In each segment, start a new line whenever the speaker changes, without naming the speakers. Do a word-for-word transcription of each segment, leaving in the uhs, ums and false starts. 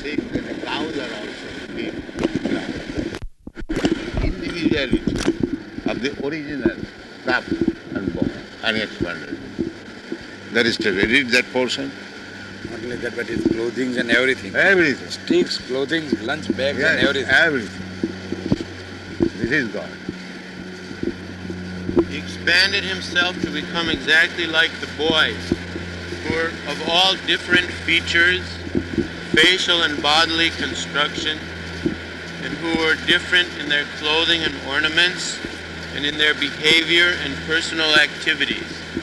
saying that the cows are also being individuality of the original cup and bone, unexpanded. That is to read that portion.
Not only that, but his clothing and everything.
Everything.
Sticks, clothing, lunch bags
Yes,
and everything.
everything. This is God.
He expanded himself to become exactly like the boys, who were of all different features, facial and bodily construction, and who were different in their clothing and ornaments, and in their behavior and personal activities.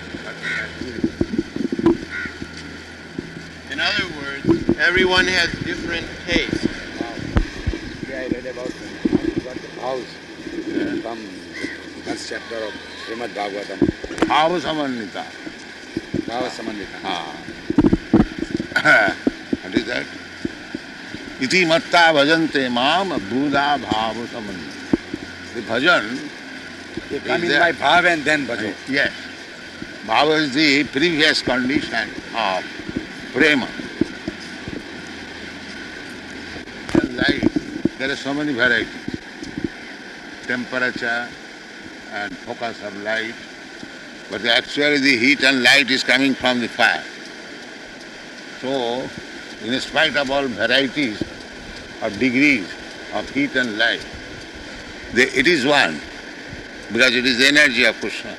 In other words, everyone has different tastes.
Yeah, I read about what the cows from first chapter of Srimad Bhagavatam.
Bhava samannita.
Bhava Samandita.
Ah. What is that? Iti matta bhajante mam buddha bhava samannita. The bhajan
They come
is
in
there.
by bhava and then bhajo.
Yes. Bhava is the previous condition of prema. And light, there are so many varieties. Temperature and focus of light. But actually the heat and light is coming from the fire. So, in spite of all varieties of degrees of heat and light, they, it is one, because it is the energy of Krishna.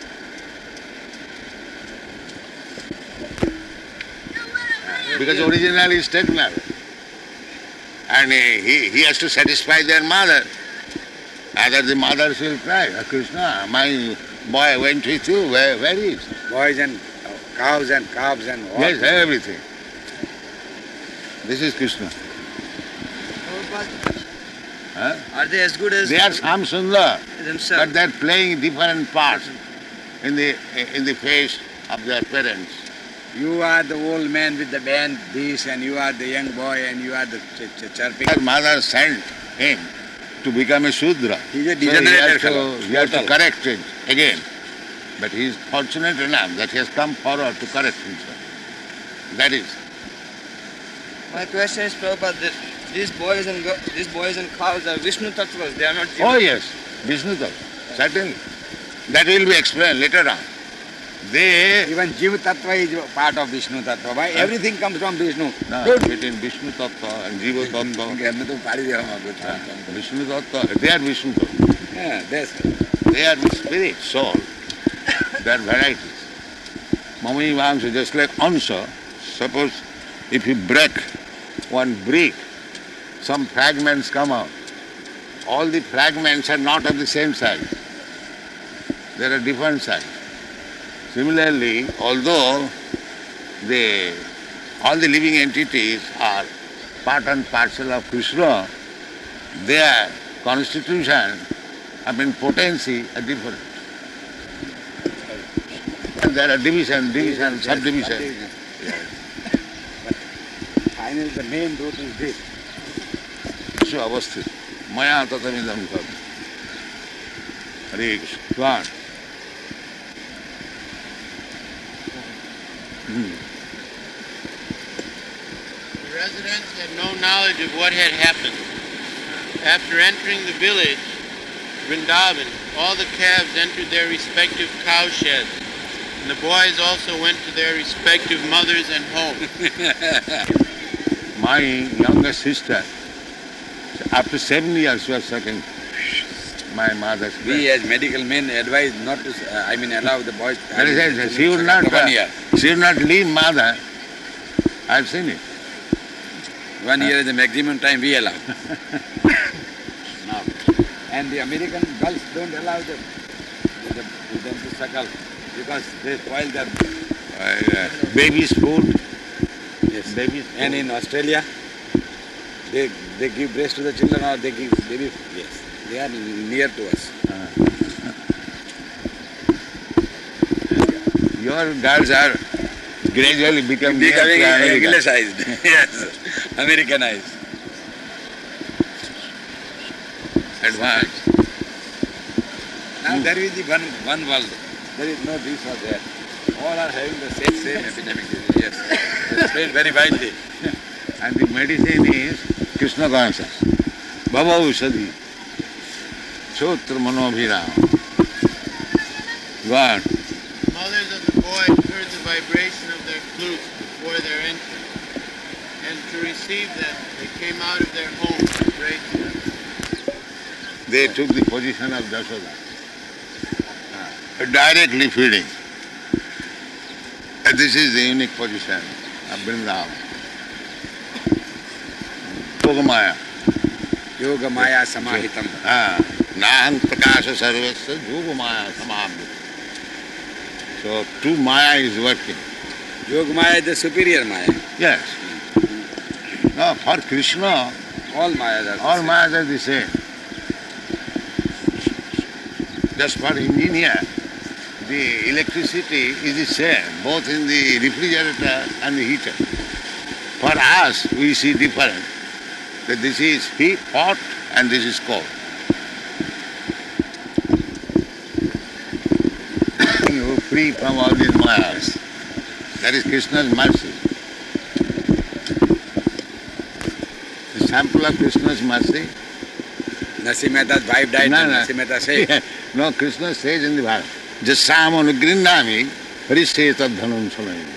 Because originally is technical. And he, he has to satisfy their mother. Either the mother will cry, "Oh, Krishna, my boy went with you, where, where is he?"
Boys and cows and calves and what?
Yes, everything. This is Krishna. Huh?
Are they as good as
They are Sam Sundar,
themselves?
but they are playing different parts in the in the face of their parents.
You are the old man with the band, this, and you are the young boy, and you are the ch- ch- chirping.
Their mother sent him to become a Shudra.
He's a
So he
degenerated
has
fellow.
to, he has to
Total.
correct it again. But he is fortunate enough that he has come forward to correct himself. That is.
My question is, Prabhupada, that these boys and go- these boys and cows are Vishnu Tattvas. They are not.
Oh yes, Vishnu Tattva, certainly. That will be explained later on. They,
Even Jiva Tattva is part of Vishnu Tattva. Why? Everything comes from Vishnu.
no, between Vishnu Tattva and Jiva Tattva,
એમને તો પાડી દેવામાં આવ્યો છે.
Vishnu Tattva, they are Vishnu Tattva.
Yeah, that's
They are the spirit, soul. They are varieties. Mami Vamsa, just like Ansa, suppose if you break one brick, some fragments come out. All the fragments are not of the same size. There are different sizes. Similarly, although the, all the living entities are part and parcel of Krishna, their constitution, I mean potency, are different. And there are division, division, subdivision.
But finally the main root is this.
So avasthit. Maya tatamidam karma. Hare Krishna. Go on. Hmm.
The residents had no knowledge of what had happened. After entering the village, Vrindavan, all the calves entered their respective cow sheds, and the boys also went to their respective mothers and homes.
My younger sister, after seven years, she was sucking my mother's breast.
We as medical men advise not to, uh, I mean allow the boys.
That is it. She would not,
One year.
uh, she would not leave mother. I've seen it.
One year is the maximum time we allow. Now, and the American girls don't allow them, them, them to suckle because they spoil their
Uh, baby's food.
yes.
Baby's
And
food.
in Australia, they they give breast to the children or they give baby. Yes, they are near to us.
Your girls are gradually becoming
Becoming
near to America.
Anglicized. Yes, Americanized.
Advanced.
Now there is the one one world. There is no this or that. All are having the same same epidemic disease. Yes, explained very widely.
And the medicine is Krishna consciousness. Bhava Ushadi. Shotra Manobhiram. Go on.
Mothers of the boys heard the vibration of their flutes before their entrance, and to receive them, they came out of their homes to pray to them.
They took the position of Jashoda, directly feeding. And this is the unique position of Vrindavan. Yogamaya.
Yogamaya Samahitam.
Ah, Naham Prakasha Sarvasya Yogamaya Samabhita. So true Maya is working.
Yogamaya is the superior Maya.
Yes. No, for Krishna,
All Mayas are the
all
same.
Mayas are the same. Just for engineer, the electricity is the same, both in the refrigerator and the heater. For us, we see different, that this is heat, hot, and this is cold. You free from all these mayas. That is Krishna's mercy. The sample of Krishna's mercy.
Nasi Mehta's wife died,
No,
and
no.
Nasi Mehta said,
No, Krishna says in the Bhagavad, Jasam anugrindami hariseta dhanam sunayami.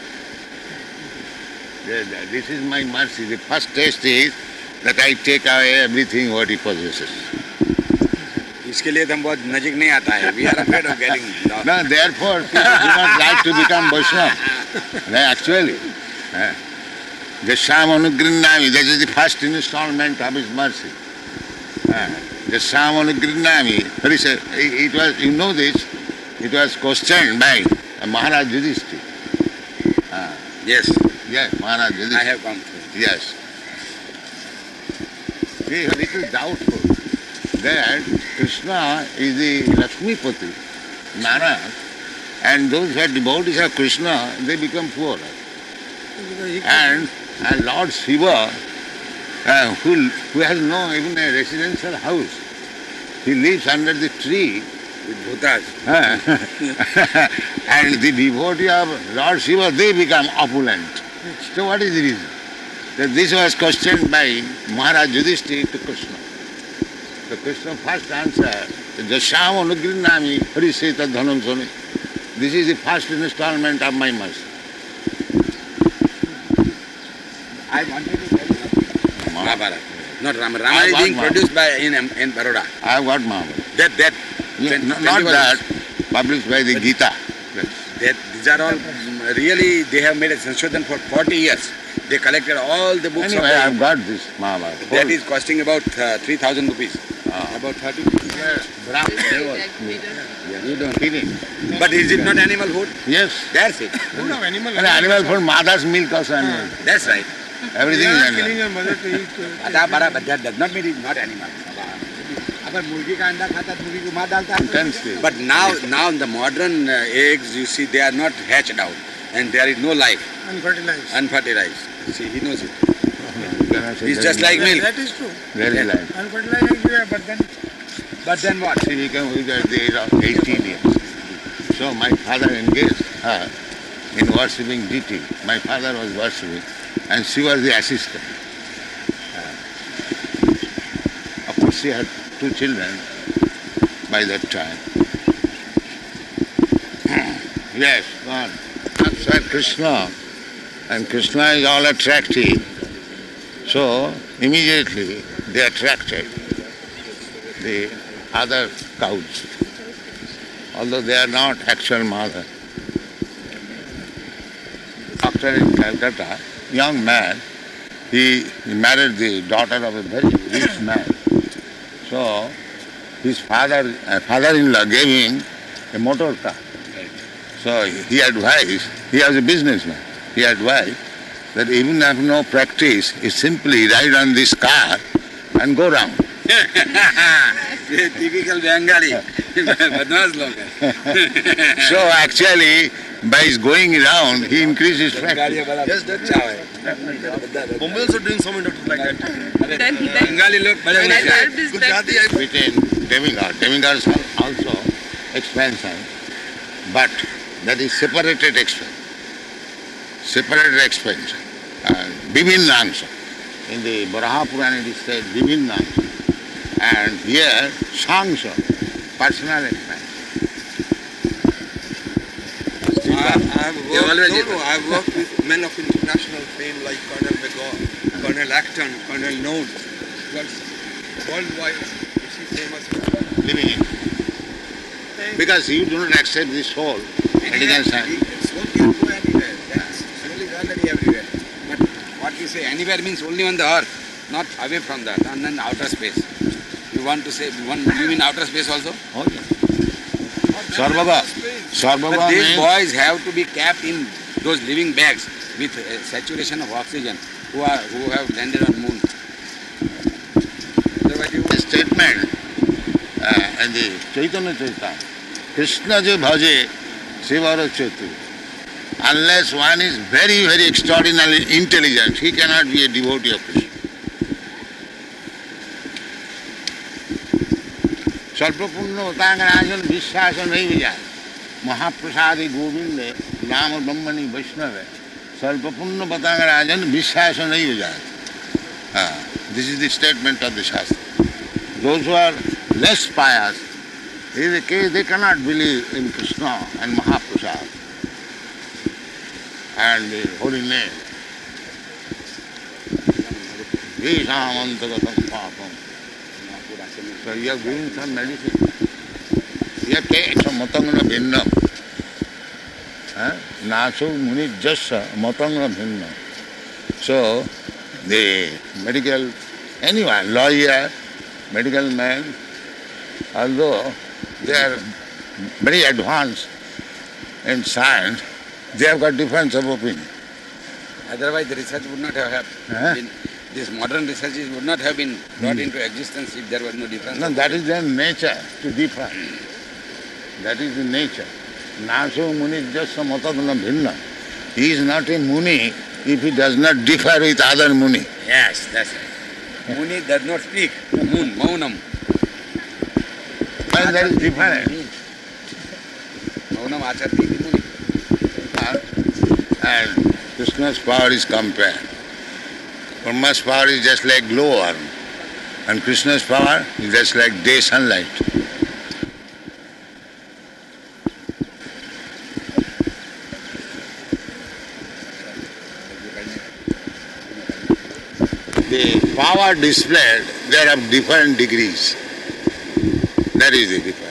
This is my mercy. The first test is that I take away everything what he possesses.
इसके लिए तो हम बहुत नजीक नहीं आता है. We are afraid of getting lost.
No, therefore, people do not like to become Vaishnava. No, actually. eh, Jasam anugrindami, that is the first installment of his mercy. Eh, Jasam anugrindami, hariseta, it was, you know this, it was questioned by Maharaj Yudhishthira. Ah,
Yes,
yes, Maharaj
I
Yudhishthira.
have come through.
Yes. They are little doubtful that Krishna is the Lakshmipati, Narayan, and those who are devotees of Krishna, they become poor. And, and Lord Shiva, uh, who, who has no even a residential house, he lives under the tree,
With bhutas.
uh, and the devotee of Lord Shiva, they become opulent. So what is the reason? That this was questioned by Maharaj Yudhishthira to Krishna. So Krishna first answered, Jasam anugrindami hariseta dhanam suni. This is the first installment of my mercy.
I wanted to tell you Mahabharata. Not Rama. Rama
I
is
want
being
Mahabharata.
produced by in in Baroda.
I have got Mahabharata.
That that
Yeah,
twenty-
no-
twenty
not that,
volumes.
published by the Gita. Yes.
That these are all mm, really they have made a Sanshothan for forty years. They collected all the books
Anyway, I
of
have got this Mahabharata.
the, that is costing about uh, three thousand rupees.
Ah.
About thirty.
You don't kidding.
But is it not animal food?
Yes.
That's it.
And animal food, mother's milk also animal.
That's right.
Everything is animal.
Ada bara, but that does not mean it's not animal. अगर मुर्गी का अंडा खाता तो मुर्गी को मार डालता है.
Intensely.
But now, now in the modern uh, eggs, you see, they are not hatched out, and there is no life,
Unfertilized.
unfertilized. See, he knows it.
You cannot say
It's
there
just
is
like
life.
milk.
That is true.
There is life.
Unfertilized is there, but then
But then what?
See, we can we at the age of eighteen years. So my father engaged her in worshipping deity. My father was worshipping, and she was the assistant. Uh, of course, she had two children by that time. Yes, God. That's why Krishna, and Krishna is all attractive. So immediately they attracted the other cows, although they are not actual mother. Doctor in Calcutta, young man, he, he married the daughter of a very rich man. So his father, uh, father-in-law gave him a motor car. So he advised, he was a businessman, he advised that even if no practice, he simply ride on this car and go round.
Typical Bengali. बदमाश लोग हैं.
So actually, by his going around, he increased his practice.
Just अच्छा है.
Bombay also doing so many doctors like that.
Then, then
Bengali लोग बड़े
that
होते हैं.
helped his practice.
Between demigods, demigods are also expansion, but that is separated expansion. Separated expansion. Uh, Vivinnangsha. In the Varaha Purana it is said Vibhinna, and here Shangsha, personal expansion.
I, I have
They always
worked, no,
differ.
no, I have worked with men of international fame like Colonel McGaw, Colonel Acton, Colonel Noon. Worldwide, is he famous for?
Living in. Because you do not accept this whole medical science.
Soul can go anywhere. That's soul is already everywhere. But what we say anywhere means only on the earth, not away from that, and then outer space. You want to say, you, want, you mean outer space also?
Oh, yeah. Sarvabha. Sarvabha
But these
means
boys have to be kept in those living bags with uh, saturation of oxygen who are who have landed on moon. Otherwise you
a statement uh, in the Chaitanya Chaitanya. Krishna je bhaje Sivara Chetu. Unless one is very, very extraordinarily intelligent, he cannot be a devotee of Krishna. स्वल्पपुण्य उतांगराजन विश्वास नहीं भी जाए महाप्रसादी गोविंद नाम ब्रह्मणि वैष्णव है स्वल्पपुण्य बतांगराजन विश्वास नहीं हो जाए this is the statement of the shastra those who are less pious is a case they cannot believe in Krishna and Mahaprasad and the holy name. Vishamantagatam papam. So you are giving some medicine. You have taken some matangana bhinnam. Nasu muni jasa matangana bhinnam. So the medical, anyone, lawyer, medical man, although they are very advanced in science, they have got difference of opinion.
otherwise the research would not have happened.
Huh?
Been, this modern researches would not have been brought into existence if there was no difference.
No,
of
that
opinion.
is their nature to differ. That is the nature. Naso muni just matadana bhinna. He is not a muni if he does not differ with other muni.
Yes, that's right. Muni does not speak. Moon, maunam.
And that is different.
Maunam acharti iti muni.
And Krishna's power is compared. Brahma's power is just like glowworm, and Krishna's power is just like day sunlight. The power displayed, they are of different degrees. That is the difference.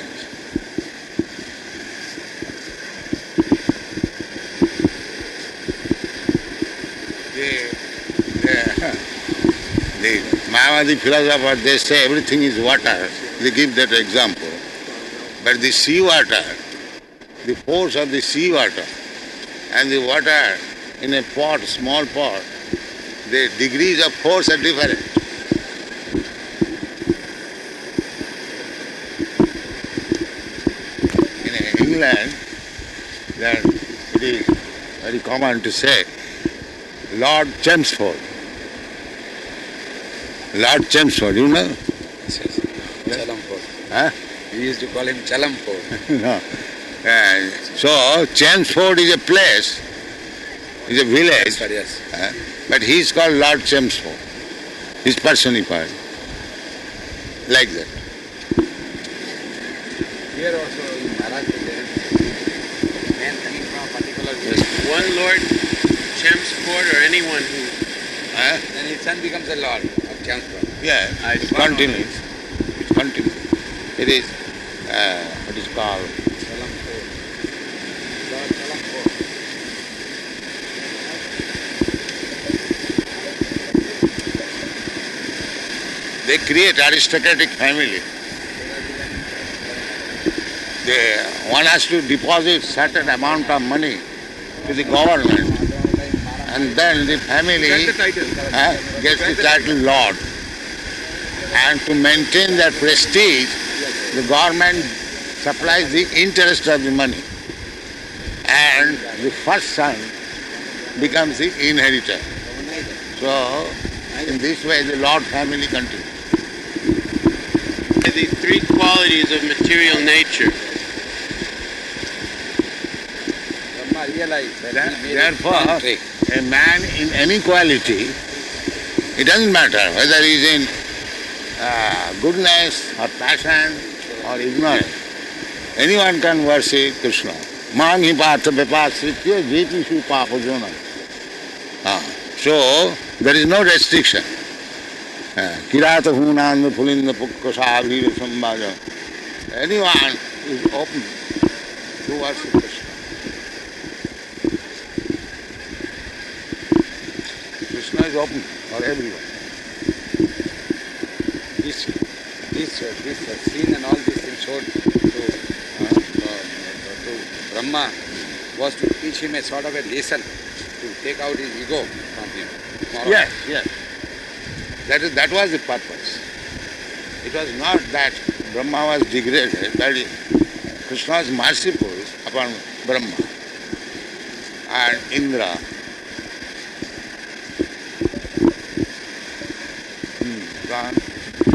The Mayavadi philosophers, they say everything is water. They give that example. But the sea water, the force of the sea water and the water in a pot, small pot, the degrees of force are different. In England, then it is very common to say Lord Chelmsford. Lord Chelmsford, you know?
Yes, yes. Chalampur.
Huh?
We used to call him Chalampur.
No. Uh, so Chelmsford is a place, is a village,
Yes, yes.
uh, but he is called Lord Chelmsford. He is personified. Like that.
Here also in Maharashtra there is man coming from a particular village.
One Lord Chelmsford or anyone who
Huh?
Then his son becomes a lord of Chelmsford.
Yeah,
I
it
found
continues. It continues. It is uh, what is called
Chalampur. Lord Chalampur.
they create aristocratic family. They, one has to deposit certain amount of money to the government, and then the family
Get the title.
uh, gets the title Lord. And to maintain that prestige, the government supplies the interest of the money. And the first son becomes the inheritor. So, in this way, the Lord family continues.
the three qualities of material nature.
Brahma realized that
There-
he made
Therefore,
a trick.
a man in any quality It doesn't matter whether he is in uh, goodness or passion or ignorance. Anyone can worship Krishna. Mangi partha vipasritya jetishu papajona. So, there is no restriction. Kirata hunanda pulinda pukkasabhira sambhaja. Anyone is open to worship Krishna. Krishna is open for everyone.
This, this, uh, this uh, scene and all this thing showed to, uh, uh, to Brahma was to teach him a sort of a lesson to take out his ego from him. More
Yes, yes. That is, that was the purpose. It was not that Brahma was degraded, but Krishna was merciful upon Brahma and Indra. Hmm, go on.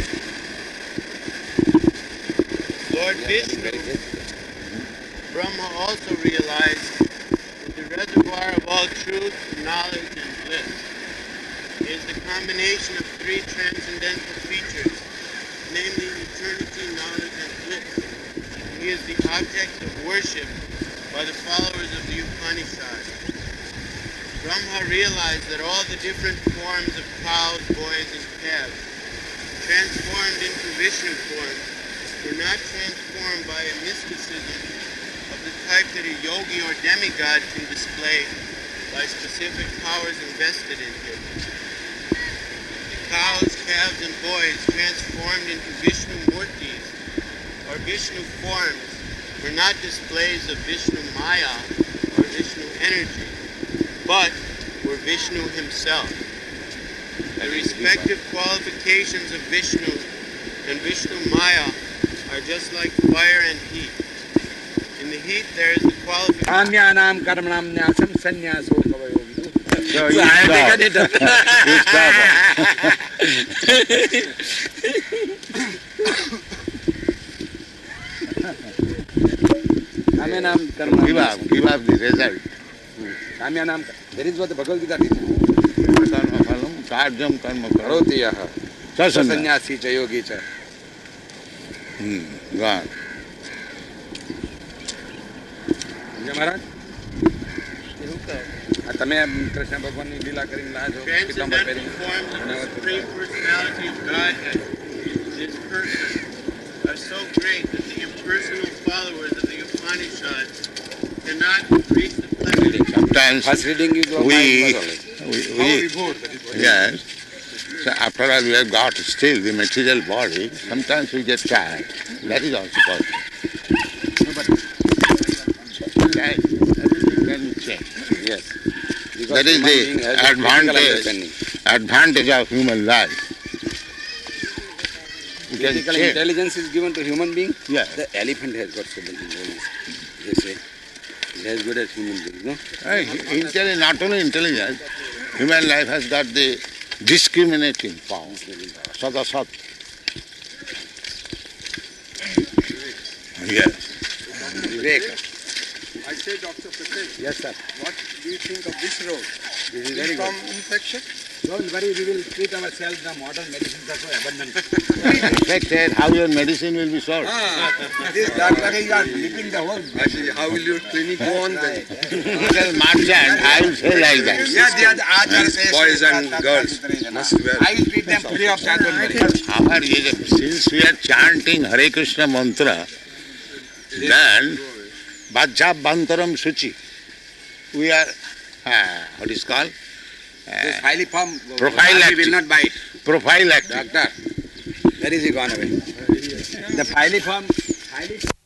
Lord Vishnu, Brahma also realized that the reservoir of all truth, knowledge, and bliss is the combination of three transcendental features, namely eternity, knowledge, and bliss. He is the object of worship by the followers of the Upanishads. Brahma realized that all the different forms of cows, boys, and calves transformed into Vishnu forms were not transformed by a mysticism of the type that a yogi or demigod can display by specific powers invested in him. The cows, calves, and boys transformed into Vishnu murtis or Vishnu forms were not displays of Vishnu Maya or Vishnu energy, but were Vishnu himself. The respective qualifications of Vishnu and Vishnu Maya are just like fire and heat. In the heat there is the qualification.
Anyanam karmanam nyasam sannyaso kavayogi.
So you stop. You stop.
Kamyanam karmanam.
Give up, give up the result.
Kamyanam. That is what the Bhagavad Gita teaches.
Karma phalam, karjam karma karo.
Karoti yaha.
Sasanya.
Sannyasi cha yogi cha.
Hmm, go on.
સમજ્યા મહારાજ? આ તમે કૃષ્ણ ભગવાનની લીલા કરીને લાયા છો પીતાંબર
Transcendental
પહેરીને.
forms of the Supreme Personality of Godhead, His person, are so great that the impersonal followers of the Upanishads cannot reach the pleasure.
Sometimes
First reading you go
we,
mind
we, we yes, so after all we have got still the material body, sometimes we get tired. That is also possible. That, everything can be changed.
Yes. Because
That is
human being
the
has a physical
advantage,
understanding.
advantage of human life. You can
Physical
change.
intelligence is given to human being.
Yes.
The elephant has got so much intelligence. They say it's as good as human beings, no?
Uh, intelli- not only intelligence, human life has got the discriminating power. Sadasat. Yes.
Vivek.
I say, Doctor Patel,
Yes, sir.
what do you think of this road?
This is
Is
very
it
good.
from infection?
Don't worry, we will treat ourselves. The modern medicines are so abundant.
Affected, how your medicine will be solved.
Ah,
This doctor is living the whole.
actually, how will your clinic go on then?
Because merchant, I will say like that.
Yeah, they are the archers.
Boys and girls must wear.
I will treat them free of charge. Don't worry.
Our, since we are chanting Hare Krishna mantra, then Bhajja Bantaram Suchi, we are, uh, what is called?
This highly form
Prophylactic.
will not bite.
Prophylactic.
Doctor, where is he gone away? The highly form, highly